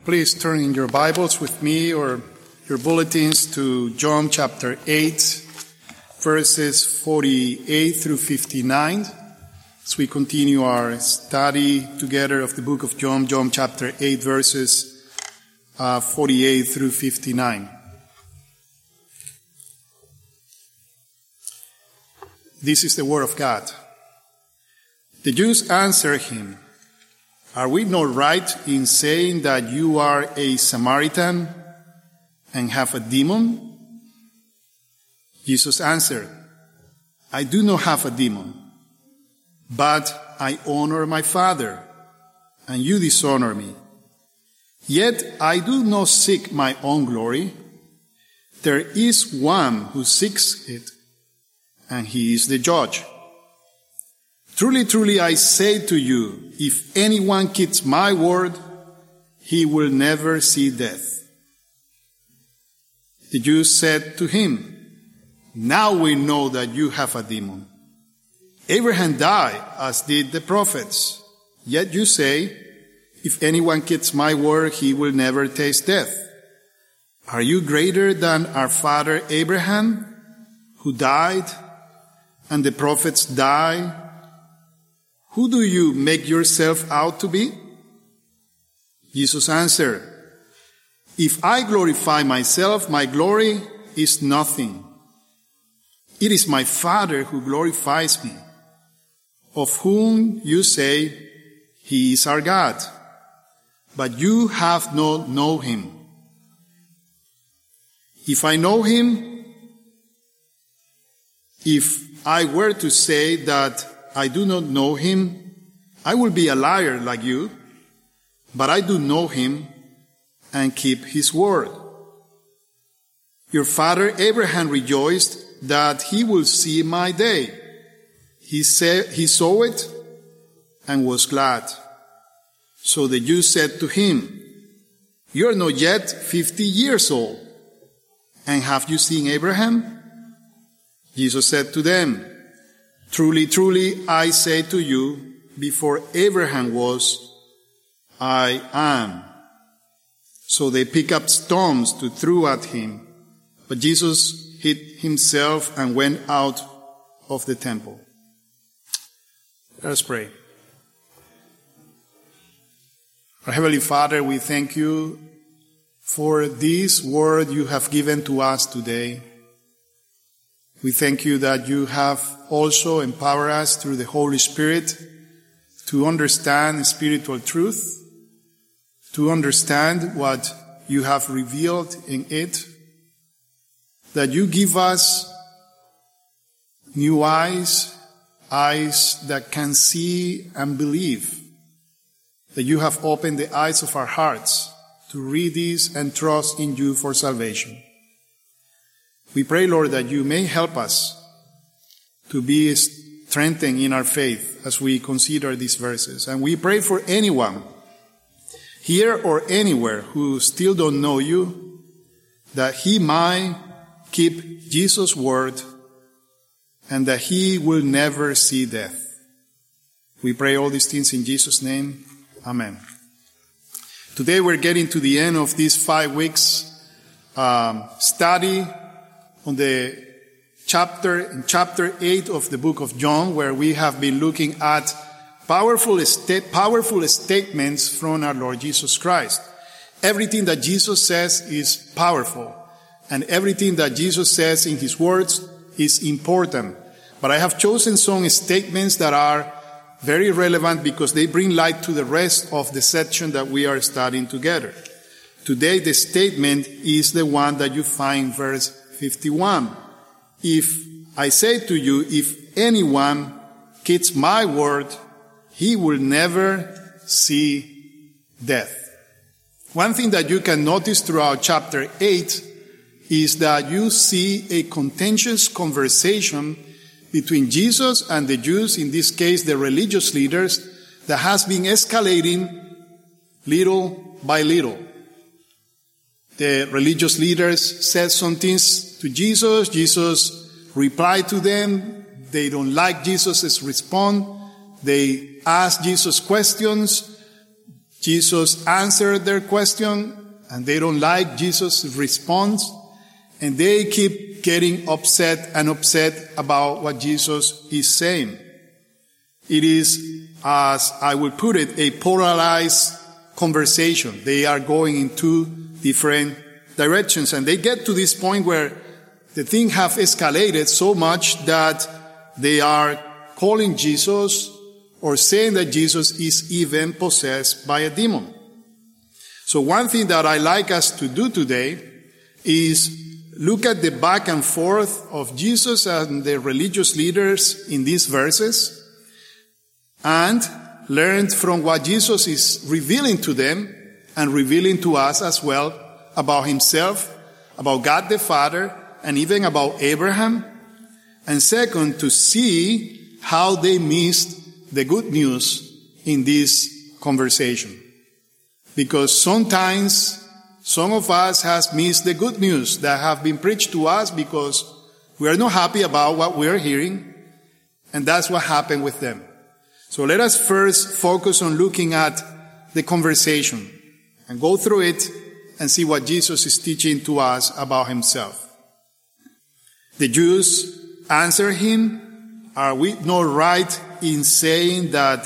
Please turn in your Bibles with me or your bulletins to John chapter 8, verses 48 through 59. As we continue our study together of the book of John, John chapter 8, verses 48 through 59. This is the word of God. The Jews answered him, "Are we not right in saying that you are a Samaritan and have a demon?" Jesus answered, "I do not have a demon, but I honor my Father, and you dishonor me. Yet I do not seek my own glory. There is one who seeks it, and he is the judge. Truly, truly, I say to you, if anyone keeps my word, he will never see death." The Jews said to him, "Now we know that you have a demon. Abraham died, as did the prophets. Yet you say, if anyone keeps my word, he will never taste death. Are you greater than our father Abraham, who died, and the prophets died? Who do you make yourself out to be?" Jesus answered, "If I glorify myself, my glory is nothing. It is my Father who glorifies me, of whom you say, he is our God. But you have not known him. If I know him, if I were to say that I do not know him, I will be a liar like you, but I do know him and keep his word. Your father Abraham rejoiced that he will see my day. He saw it and was glad." So the Jews said to him, "You are not yet 50 years old, and have you seen Abraham?" Jesus said to them, "Truly, truly, I say to you, before Abraham was, I am." So they picked up stones to throw at him, but Jesus hid himself and went out of the temple. Let us pray. Our Heavenly Father, we thank you for this word you have given to us today. We thank you that you have also empowered us through the Holy Spirit to understand spiritual truth, to understand what you have revealed in it, that you give us new eyes that can see and believe, that you have opened the eyes of our hearts to read this and trust in you for salvation. We pray, Lord, that you may help us to be strengthened in our faith as we consider these verses. And we pray for anyone here or anywhere who still don't know you, that he might keep Jesus' word and that he will never see death. We pray all these things in Jesus' name. Amen. Today we're getting to the end of these 5 weeks study on the chapter 8 of the book of John, where we have been looking at powerful statements from our Lord Jesus Christ. Everything that Jesus says is powerful, and everything that Jesus says in his words is important. But I have chosen some statements that are very relevant because they bring light to the rest of the section that we are studying together. Today the statement is the one that you find verse 51. If I say to you, if anyone keeps my word, he will never see death. One thing that you can notice throughout chapter 8 is that you see a contentious conversation between Jesus and the Jews, in this case the religious leaders, that has been escalating little by little. The religious leaders said some things to Jesus. Jesus replied to them. They don't like Jesus' response. They ask Jesus questions. Jesus answered their question, and they don't like Jesus' response, and they keep getting upset about what Jesus is saying. It is, as I would put it, a polarized conversation. They are going in two different directions, and they get to this point where the thing have escalated so much that they are calling Jesus or saying that Jesus is even possessed by a demon. So one thing that I like us to do today is look at the back and forth of Jesus and the religious leaders in these verses and learn from what Jesus is revealing to them and revealing to us as well about himself, about God the Father, and even about Abraham. And second, to see how they missed the good news in this conversation. Because sometimes some of us has missed the good news that have been preached to us because we are not happy about what we are hearing. And that's what happened with them. So let us first focus on looking at the conversation and go through it and see what Jesus is teaching to us about himself. The Jews answer him, "Are we not right in saying that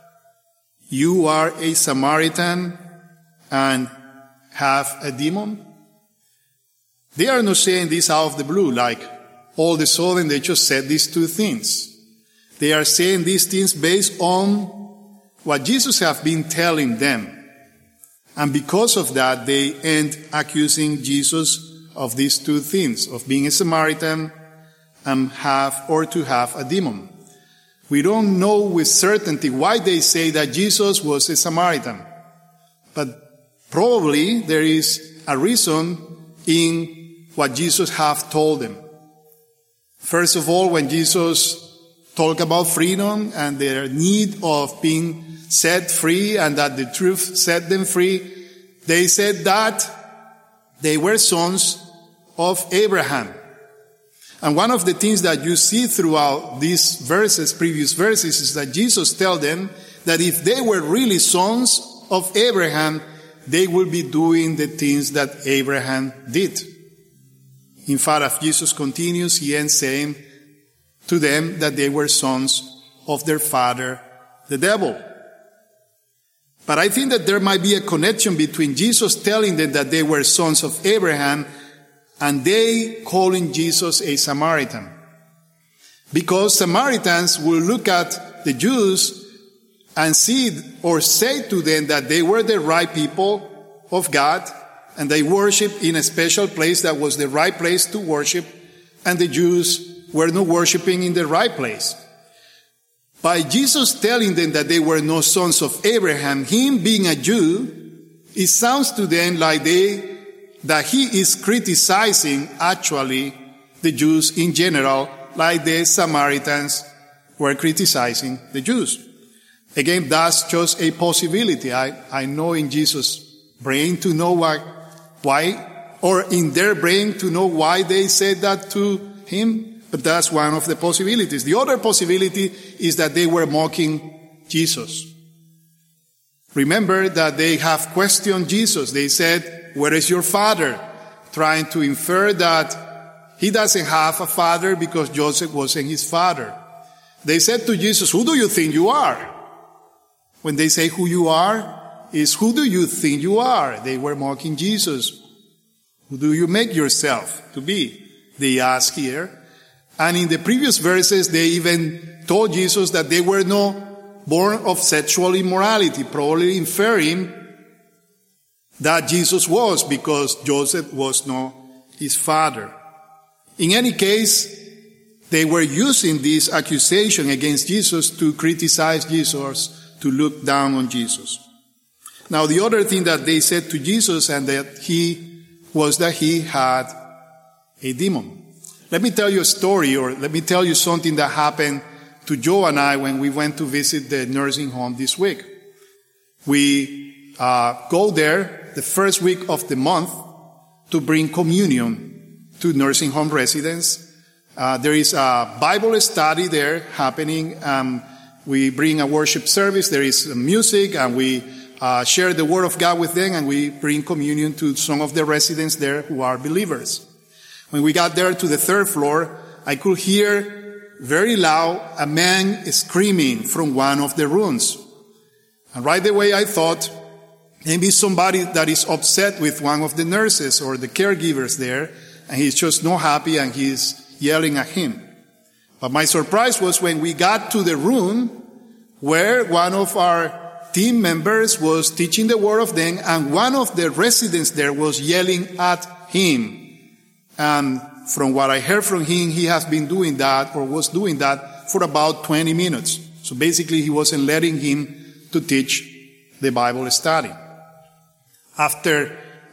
you are a Samaritan and have a demon?" They are not saying this out of the blue, like all of a sudden they just said these two things. They are saying these things based on what Jesus has been telling them. And because of that, they end accusing Jesus of these two things, of being a Samaritan and to have a demon. We don't know with certainty why they say that Jesus was a Samaritan. But probably there is a reason in what Jesus have told them. First of all, when Jesus talked about freedom and their need of being set free and that the truth set them free, they said that they were sons of Abraham. And one of the things that you see throughout these verses, previous verses, is that Jesus tells them that if they were really sons of Abraham, they will be doing the things that Abraham did. In fact, as Jesus continues, he ends saying to them that they were sons of their father, the devil. But I think that there might be a connection between Jesus telling them that they were sons of Abraham and they calling Jesus a Samaritan. Because Samaritans will look at the Jews and see or say to them that they were the right people of God and they worship in a special place that was the right place to worship, and the Jews were not worshiping in the right place. By Jesus telling them that they were no sons of Abraham, him being a Jew, it sounds to them like that he is criticizing actually the Jews in general, like the Samaritans were criticizing the Jews. Again, that's just a possibility. I know in Jesus' brain to know why, or in their brain to know why they said that to him, but that's one of the possibilities. The other possibility is that they were mocking Jesus. Remember that they have questioned Jesus. They said, "Where is your father?" Trying to infer that he doesn't have a father because Joseph wasn't his father. They said to Jesus, "Who do you think you are?" When they say who you are, is who do you think you are? They were mocking Jesus. Who do you make yourself to be? They ask here. And in the previous verses, they even told Jesus that they were not born of sexual immorality, probably inferring that Jesus was, because Joseph was not his father. In any case, they were using this accusation against Jesus to criticize Jesus, to look down on Jesus. Now, the other thing that they said to Jesus and that he had a demon. Let me tell you a story, or let me tell you something that happened to Joe and I when we went to visit the nursing home this week. We go there the first week of the month to bring communion to nursing home residents. There is a Bible study there happening. We bring a worship service. There is music, and we share the Word of God with them, and we bring communion to some of the residents there who are believers. When we got there to the third floor, I could hear very loud a man screaming from one of the rooms. And right away I thought, maybe somebody that is upset with one of the nurses or the caregivers there, and he's just not happy and he's yelling at him. But my surprise was when we got to the room where one of our team members was teaching the Word of them, and one of the residents there was yelling at him. And from what I heard from him, he has been doing that, or was doing that, for about 20 minutes. So basically he wasn't letting him to teach the Bible study. After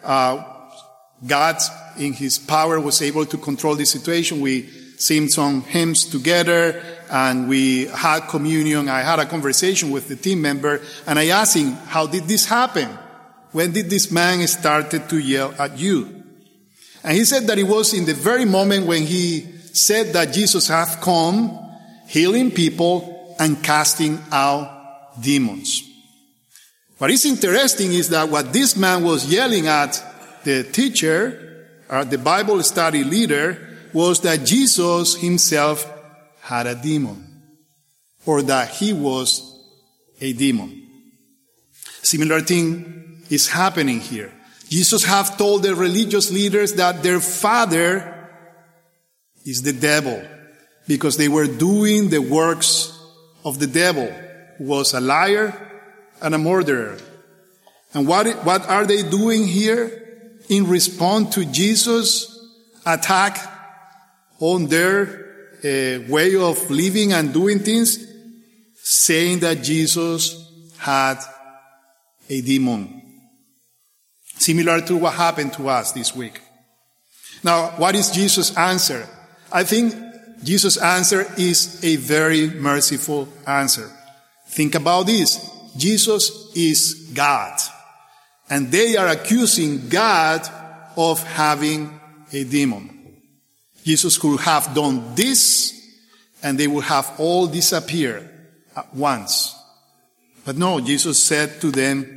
God, in His power, was able to control the situation, we sang some hymns together, and we had communion. I had a conversation with the team member, and I asked him, how did this happen? When did this man started to yell at you? And he said that it was in the very moment when he said that Jesus had come, healing people and casting out demons. What is interesting is that what this man was yelling at the teacher, or the Bible study leader, was that Jesus himself had a demon, or that he was a demon. Similar thing is happening here. Jesus have told the religious leaders that their father is the devil, because they were doing the works of the devil, who was a liar and a murderer. And what are they doing here in response to Jesus' attack on their way of living and doing things? Saying that Jesus had a demon. Similar to what happened to us this week. Now, what is Jesus' answer? I think Jesus' answer is a very merciful answer. Think about this. Jesus is God. And they are accusing God of having a demon. Jesus could have done this, and they would have all disappeared at once. But no, Jesus said to them,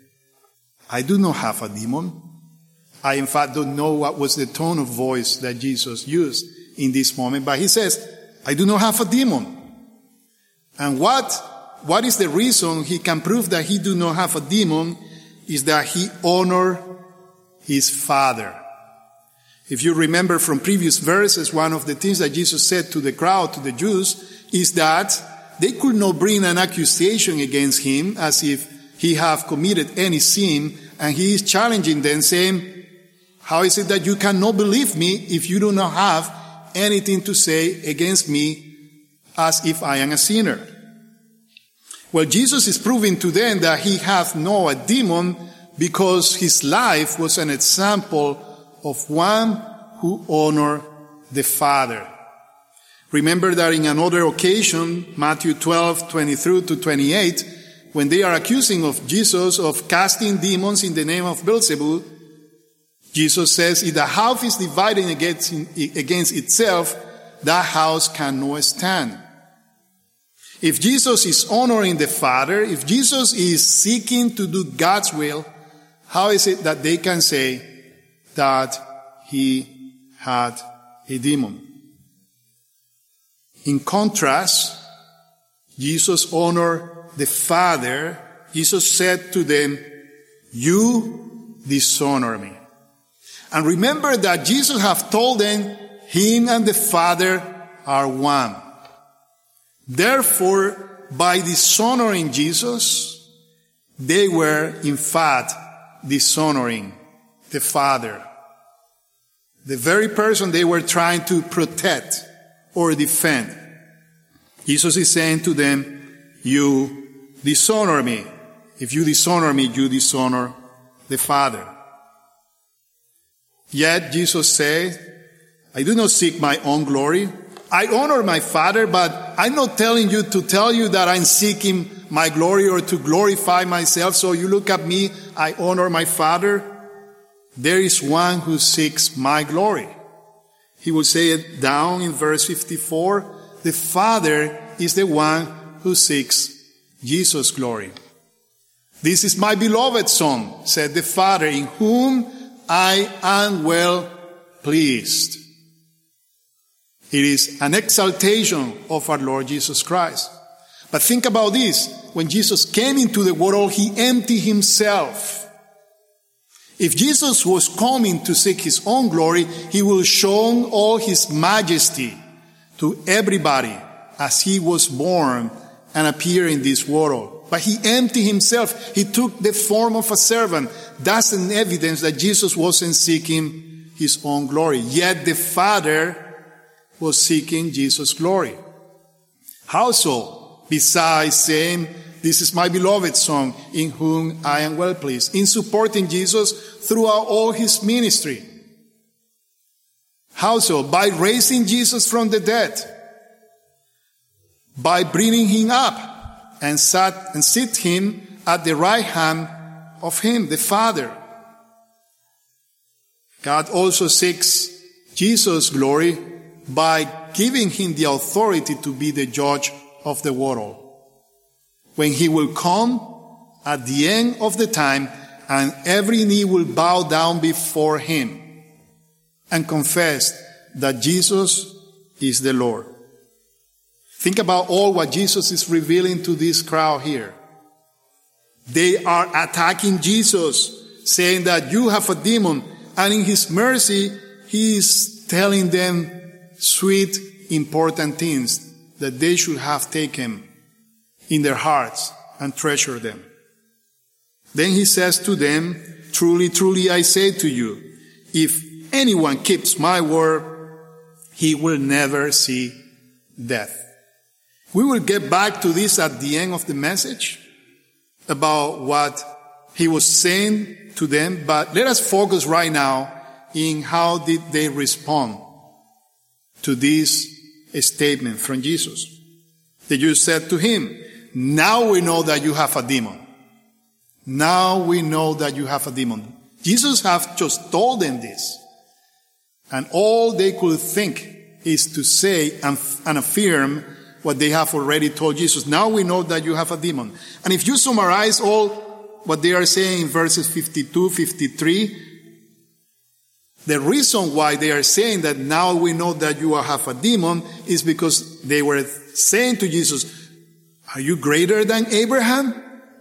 I do not have a demon. I, in fact, don't know what was the tone of voice that Jesus used in this moment, but he says, I do not have a demon. And what is the reason he can prove that he do not have a demon is that he honor his Father. If you remember from previous verses, one of the things that Jesus said to the crowd, to the Jews, is that they could not bring an accusation against him as if he have committed any sin, and he is challenging them, saying, how is it that you cannot believe me if you do not have anything to say against me as if I am a sinner? Well, Jesus is proving to them that he hath no a demon, because his life was an example of one who honored the Father. Remember that in another occasion, Matthew 12:23-28, when they are accusing of Jesus of casting demons in the name of Beelzebub, Jesus says, if the house is divided against itself, that house cannot stand. If Jesus is honoring the Father, if Jesus is seeking to do God's will, how is it that they can say that he had a demon? In contrast, Jesus honored the Father. Jesus said to them, you dishonor me. And remember that Jesus have told them, him and the Father are one. Therefore, by dishonoring Jesus, they were in fact dishonoring the Father. The very person they were trying to protect or defend. Jesus is saying to them, you dishonor me. If you dishonor me, you dishonor the Father. Yet Jesus said, I do not seek my own glory. I honor my Father, but I'm not telling you to tell you that I'm seeking my glory or to glorify myself. So you look at me, I honor my Father. There is one who seeks my glory. He will say it down in verse 54. The Father is the one who seeks Jesus' glory. This is my beloved Son, said the Father, in whom I am well pleased. It is an exaltation of our Lord Jesus Christ. But think about this. When Jesus came into the world, he emptied himself. If Jesus was coming to seek his own glory, he will show all his majesty to everybody as he was born and appeared in this world. But he emptied himself. He took the form of a servant. That's an evidence that Jesus wasn't seeking his own glory. Yet the Father was seeking Jesus' glory. How so? Besides saying, this is my beloved Son, in whom I am well pleased. In supporting Jesus throughout all his ministry. How so? By raising Jesus from the dead. By bringing him up and sit him at the right hand of him, the Father. God also seeks Jesus' glory by giving him the authority to be the judge of the world. When he will come at the end of the time, and every knee will bow down before him and confess that Jesus is the Lord. Think about all what Jesus is revealing to this crowd here. They are attacking Jesus, saying that you have a demon, and in his mercy, he is telling them sweet, important things that they should have taken in their hearts and treasure them. Then he says to them, truly, truly, I say to you, if anyone keeps my word, he will never see death. We will get back to this at the end of the message about what he was saying to them, but let us focus right now in how did they respond to this statement from Jesus. The Jews said to him, now we know that you have a demon. Now we know that you have a demon. Jesus have just told them this. And all they could think is to say and affirm what they have already told Jesus. Now we know that you have a demon. And if you summarize all what they are saying in verses 52, 53, the reason why they are saying that now we know that you have a demon is because they were saying to Jesus, are you greater than Abraham?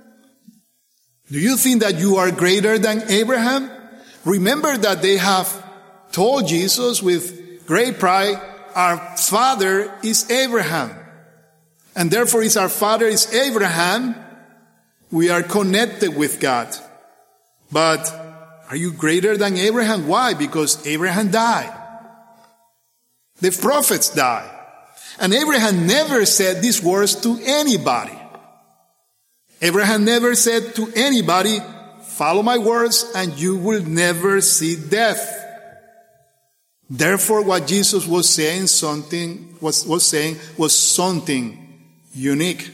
Do you think that you are greater than Abraham? Remember that they have told Jesus with great pride, our father is Abraham. And therefore, if our father is Abraham, we are connected with God. But are you greater than Abraham? Why? Because Abraham died. The prophets died. And Abraham never said these words to anybody. Abraham never said to anybody, follow my words and you will never see death. Therefore, what Jesus was saying was something unique.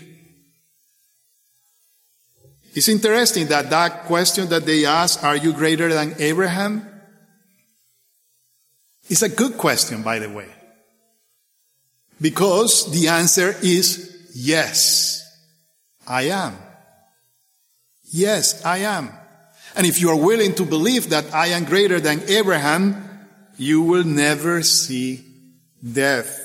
It's interesting that question that they asked, are you greater than Abraham? It's a good question, by the way. Because the answer is yes, I am. Yes, I am. And if you are willing to believe that I am greater than Abraham, you will never see death.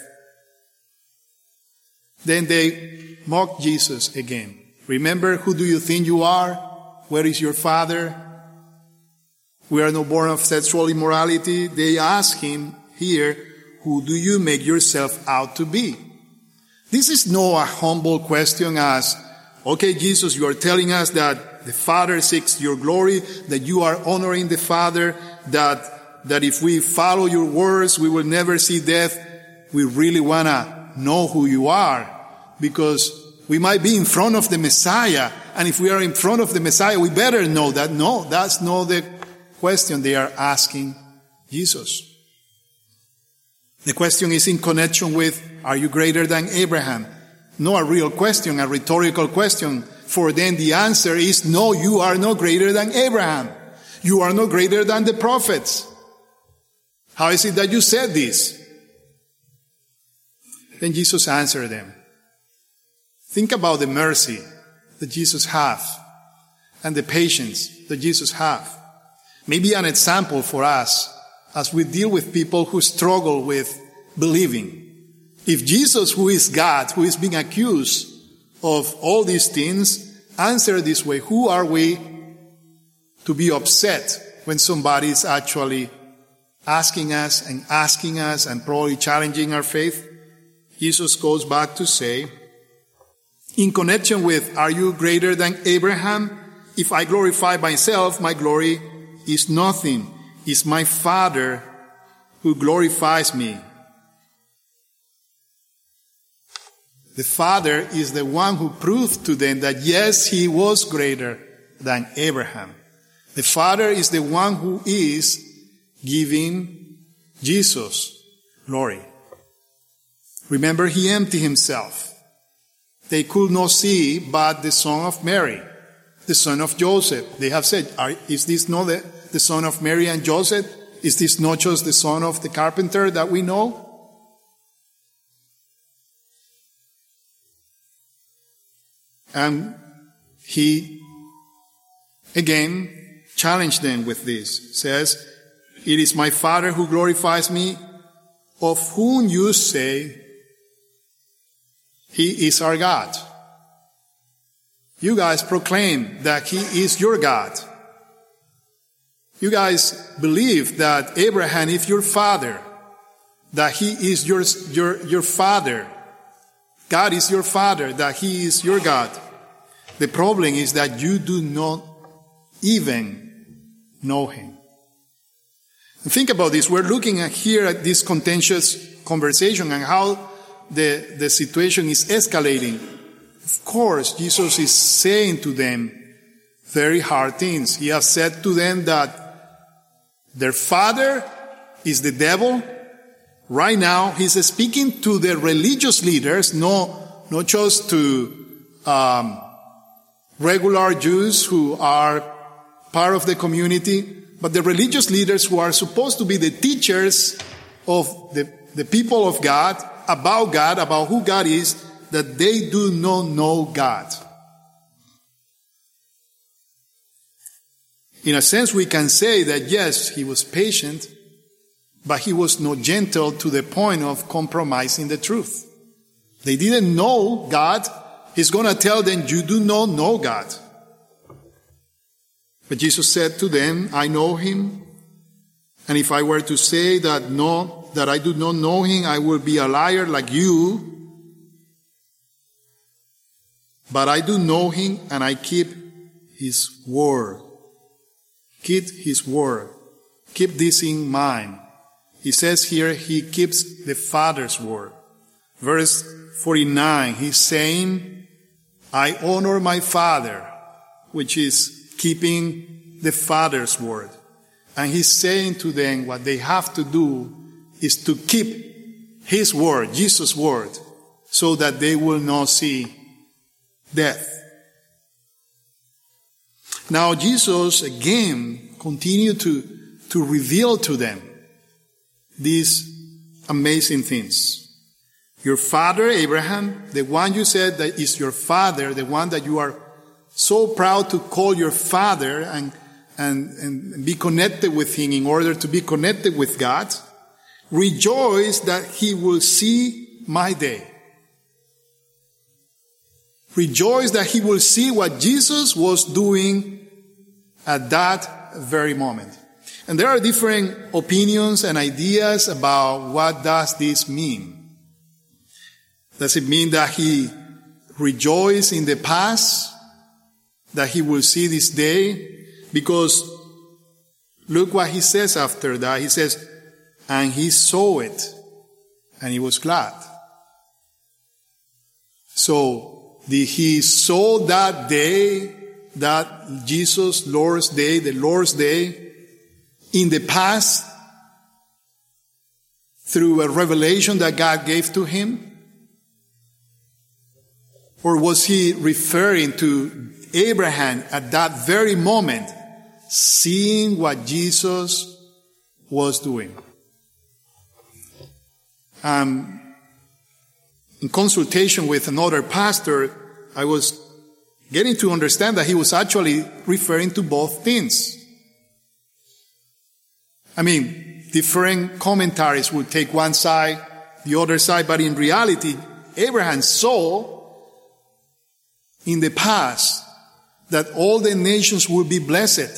Then they mocked Jesus again. Remember, who do you think you are? Where is your father? We are not born of sexual immorality. They ask him here, who do you make yourself out to be? This is not a humble question as, okay, Jesus, you are telling us that the Father seeks your glory, that you are honoring the Father, that if we follow your words, we will never see death. We really want to know who you are, because we might be in front of the Messiah, and if we are in front of the Messiah, we better know that. No, that's not the question they are asking Jesus. The question is in connection with, are you greater than Abraham? Not a real question, a rhetorical question. For then the answer is, no, you are no greater than Abraham. You are no greater than the prophets. How is it that you said this? Then Jesus answered them. Think about the mercy that Jesus has. and the patience that Jesus had. Maybe an example for us as we deal with people who struggle with believing. If Jesus, who is God, who is being accused of all these things, answer this way, who are we to be upset when somebody is actually asking us and probably challenging our faith? Jesus goes back to say, in connection with, are you greater than Abraham? If I glorify myself, my glory is nothing. It's my Father who glorifies me. The Father is the one who proved to them that yes, he was greater than Abraham. The Father is the one who is giving Jesus glory. Remember, he emptied himself. They could not see but the son of Mary, the son of Joseph. They have said, is this not the son of Mary and Joseph? Is this not just the son of the carpenter that we know? And he, again, challenged them with this. Says, it is my Father who glorifies me, of whom you say he is our God. You guys proclaim that he is your God. You guys believe that Abraham is your father, that he is your father. God is your Father, that he is your God. The problem is that you do not even know him. And think about this. We're looking here at this contentious conversation and how the situation is escalating. Of course, Jesus is saying to them very hard things. He has said to them that their father is the devil. Right now, he's speaking to the religious leaders, not just to regular Jews who are part of the community, but the religious leaders who are supposed to be the teachers of the people of God, about who God is, that they do not know God. In a sense, we can say that yes, he was patient, but he was not gentle to the point of compromising the truth. They didn't know God. He's going to tell them, you do not know God. But Jesus said to them, I know him. And if I were to say that I do not know him, I would be a liar like you. But I do know him, and I keep his word. Keep his word. Keep this in mind. He says here, he keeps the Father's word. Verse 49, he's saying, I honor my Father, which is keeping the Father's word. And he's saying to them what they have to do is to keep his word, Jesus' word, so that they will not see death. Now Jesus again continued to reveal to them these amazing things. Your father Abraham, the one you said that is your father, the one that you are so proud to call your father and be connected with him in order to be connected with God, rejoice that he will see my day. Rejoice that he will see what Jesus was doing at that very moment. And there are different opinions and ideas about what does this mean. Does it mean that he rejoiced in the past, that he will see this day? Because look what he says after that. He says, and he saw it, and he was glad. So, did he saw that day, that Jesus' Lord's Day, the Lord's Day, in the past, through a revelation that God gave to him? Or was he referring to Abraham at that very moment, seeing what Jesus was doing? In consultation with another pastor, I was getting to understand that he was actually referring to both things. I mean, different commentaries will take one side, the other side, but in reality, Abraham saw in the past that all the nations will be blessed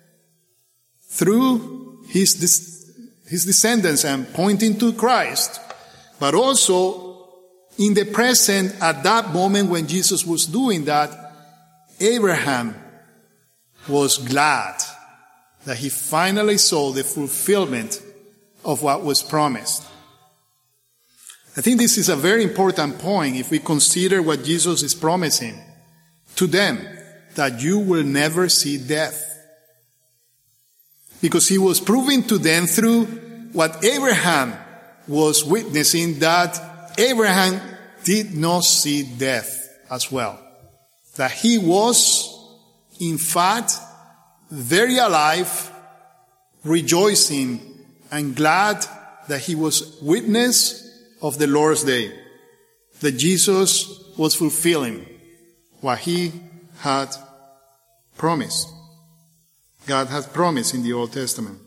through his descendants and pointing to Christ, but also in the present, at that moment when Jesus was doing that, Abraham was glad that he finally saw the fulfillment of what was promised. I think this is a very important point if we consider what Jesus is promising to them, that you will never see death. Because he was proving to them through what Abraham was witnessing that Abraham did not see death as well. That he was, in fact, very alive, rejoicing and glad that he was witness of the Lord's day. That Jesus was fulfilling what he had promised. God has promised in the Old Testament.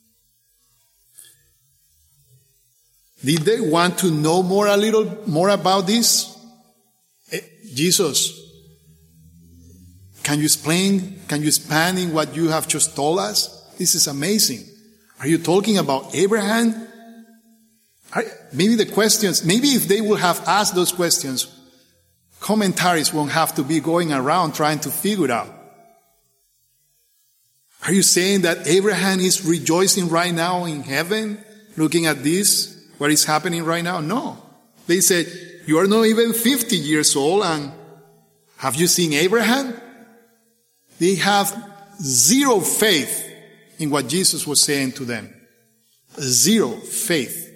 Did they want to know a little more about this? Jesus, can you expand in what you have just told us? This is amazing. Are you talking about Abraham? Maybe the questions, maybe if they would have asked those questions, commentaries won't have to be going around trying to figure it out. Are you saying that Abraham is rejoicing right now in heaven, looking at this, what is happening right now? No. They said, you are not even 50 years old, and have you seen Abraham? They have zero faith in what Jesus was saying to them. Zero faith.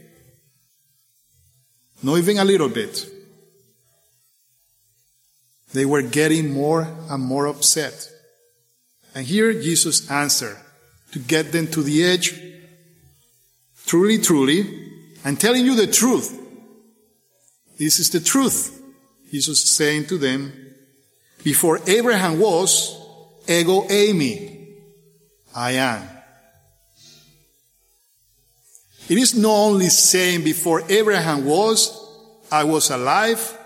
Not even a little bit. They were getting more and more upset. And here Jesus answered to get them to the edge. Truly, truly, I'm telling you the truth. This is the truth. Jesus is saying to them, before Abraham was, ego eimi, I am. It is not only saying before Abraham was, I was alive,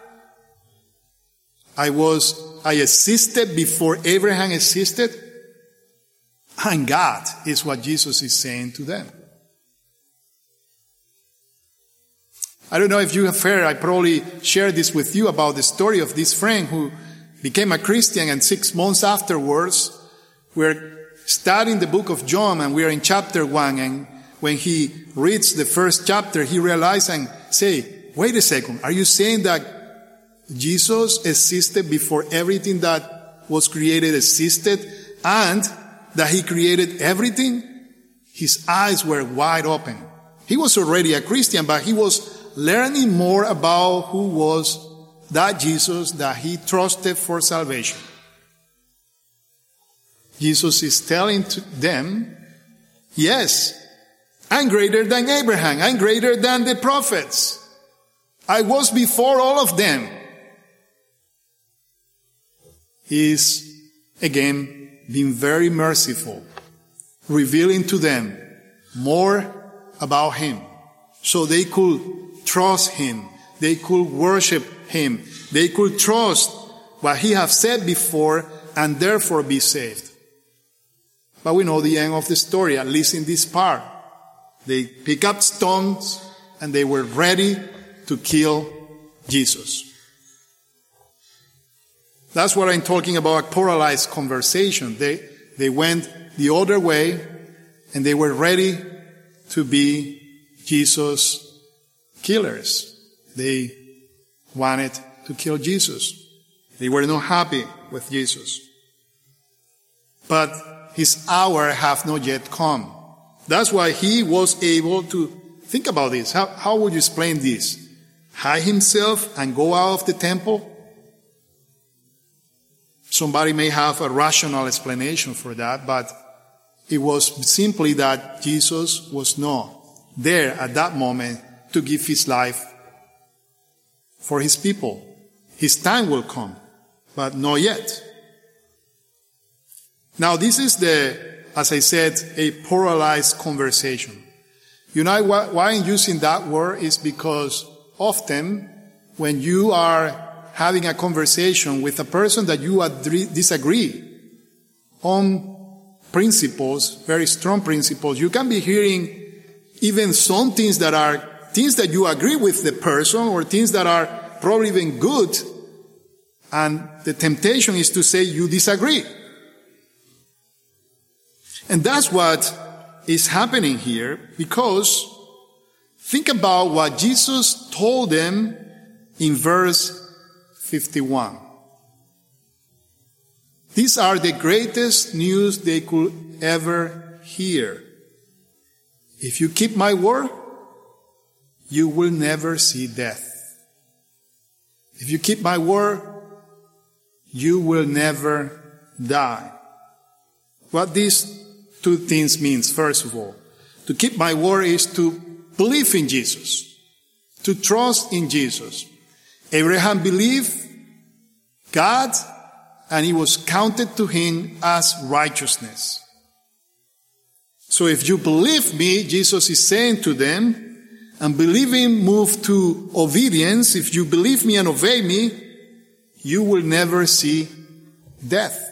I existed before Abraham existed. And God is what Jesus is saying to them. I don't know if you have heard, I probably shared this with you about the story of this friend who became a Christian, and 6 months afterwards, we're studying the book of John and we are in chapter 1, and when he reads the first chapter, he realized and say, wait a second, are you saying that Jesus existed before everything that was created existed and that he created everything? His eyes were wide open. He was already a Christian, but he was learning more about who was that Jesus that he trusted for salvation. Jesus is telling to them, yes, I'm greater than Abraham. I'm greater than the prophets. I was before all of them. He's, again, being very merciful, revealing to them more about him so they could trust him. They could worship him. They could trust what he has said before and therefore be saved. But we know the end of the story, at least in this part. They pick up stones and they were ready to kill Jesus. That's what I'm talking about, a polarized conversation. They went the other way and they were ready to be Jesus' killers. They wanted to kill Jesus. They were not happy with Jesus. But his hour hath not yet come. That's why he was able to think about this. How would you explain this? Hide himself and go out of the temple? Somebody may have a rational explanation for that, but it was simply that Jesus was not there at that moment to give his life for his people. His time will come, but not yet. Now, this is as I said, a polarized conversation. You know why I'm using that word is because often when you are having a conversation with a person that you disagree on principles, very strong principles, you can be hearing even some things that are things that you agree with the person or things that are probably even good, and the temptation is to say you disagree. And that's what is happening here, because think about what Jesus told them in verse 51. These are the greatest news they could ever hear. If you keep my word, you will never see death. If you keep my word, you will never die. What these two things means, first of all, to keep my word is to believe in Jesus, to trust in Jesus. Abraham believed God, and it was counted to him as righteousness. So if you believe me, Jesus is saying to them, and believing move to obedience, if you believe me and obey me, you will never see death.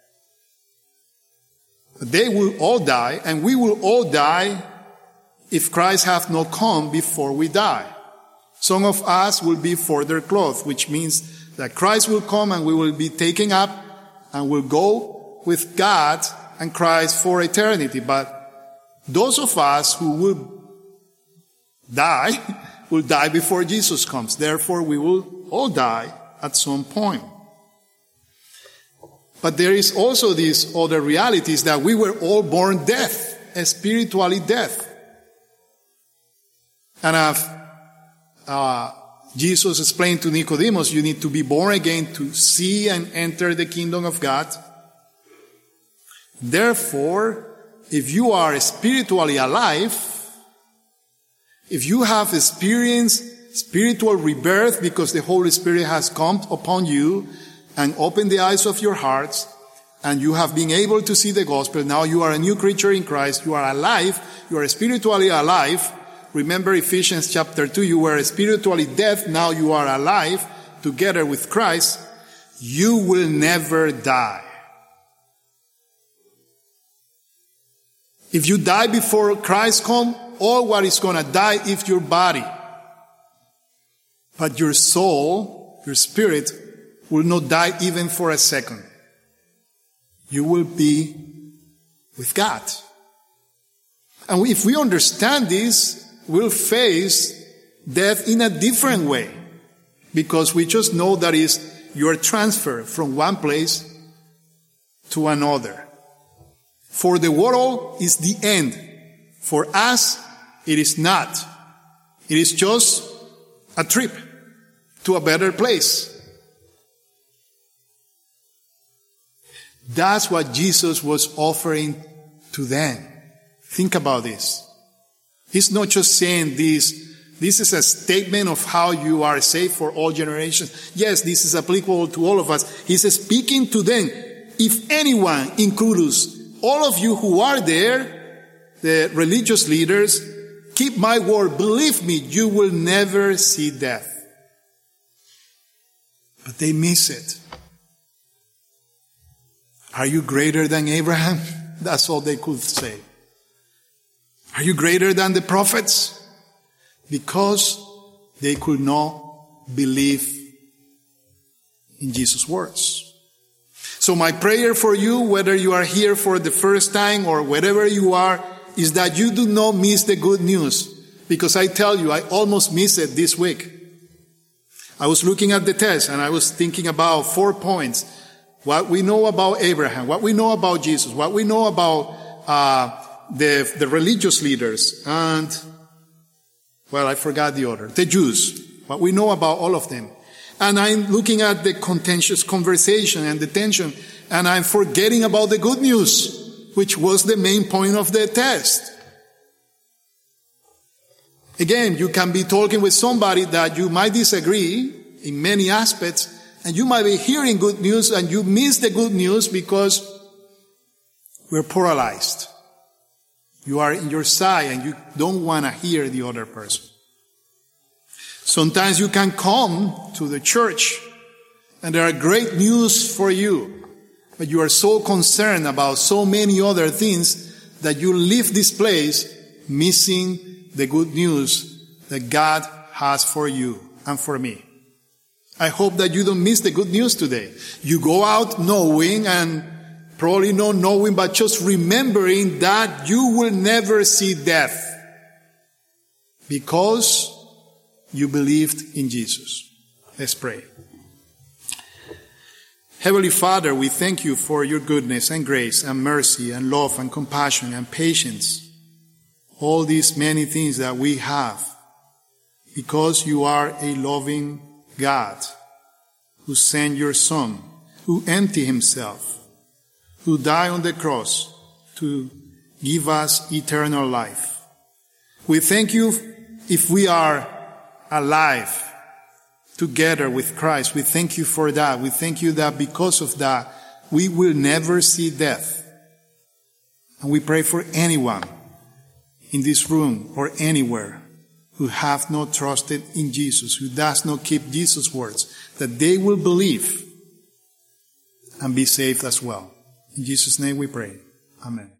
They will all die, and we will all die if Christ hath not come before we die. Some of us will be further clothed, which means that Christ will come and we will be taken up and will go with God and Christ for eternity. But those of us who will die before Jesus comes. Therefore, we will all die at some point. But there is also these other realities that we were all born deaf, spiritually deaf. And Jesus explained to Nicodemus, you need to be born again to see and enter the kingdom of God. Therefore, if you are spiritually alive, if you have experienced spiritual rebirth because the Holy Spirit has come upon you and opened the eyes of your hearts, and you have been able to see the gospel, now you are a new creature in Christ, you are alive, you are spiritually alive. Remember Ephesians chapter 2, you were spiritually dead, now you are alive together with Christ. You will never die. If you die before Christ comes, all what is going to die is your body. But your soul, your spirit, will not die even for a second. You will be with God. And if we understand this, we'll face death in a different way. Because we just know that is your transfer from one place to another. For the world is the end. For us, it is not. It is just a trip to a better place. That's what Jesus was offering to them. Think about this. He's not just saying this. This is a statement of how you are saved for all generations. Yes, this is applicable to all of us. He's speaking to them. If anyone, includes all of you who are there, the religious leaders, keep my word, believe me, you will never see death. But they miss it. Are you greater than Abraham? That's all they could say. Are you greater than the prophets? Because they could not believe in Jesus' words. So my prayer for you, whether you are here for the first time or wherever you are, is that you do not miss the good news. Because I tell you, I almost missed it this week. I was looking at the text and I was thinking about 4 points. What we know about Abraham, what we know about Jesus, what we know about the religious leaders, and, well, I forgot the order, the Jews, what we know about all of them. And I'm looking at the contentious conversation and the tension, and I'm forgetting about the good news, which was the main point of the test. Again, you can be talking with somebody that you might disagree in many aspects, and you might be hearing good news and you miss the good news because we're paralyzed. You are in your side and you don't want to hear the other person. Sometimes you can come to the church and there are great news for you, but you are so concerned about so many other things that you leave this place missing the good news that God has for you and for me. I hope that you don't miss the good news today. You go out knowing, and probably not knowing, but just remembering that you will never see death because you believed in Jesus. Let's pray. Heavenly Father, we thank you for your goodness and grace and mercy and love and compassion and patience. All these many things that we have because you are a loving God who sent your Son, who emptied himself, who died on the cross to give us eternal life. We thank you if we are alive together with Christ. We thank you for that. We thank you that because of that, we will never see death. And we pray for anyone in this room or anywhere who have not trusted in Jesus, who does not keep Jesus' words, that they will believe and be saved as well. In Jesus' name we pray. Amen.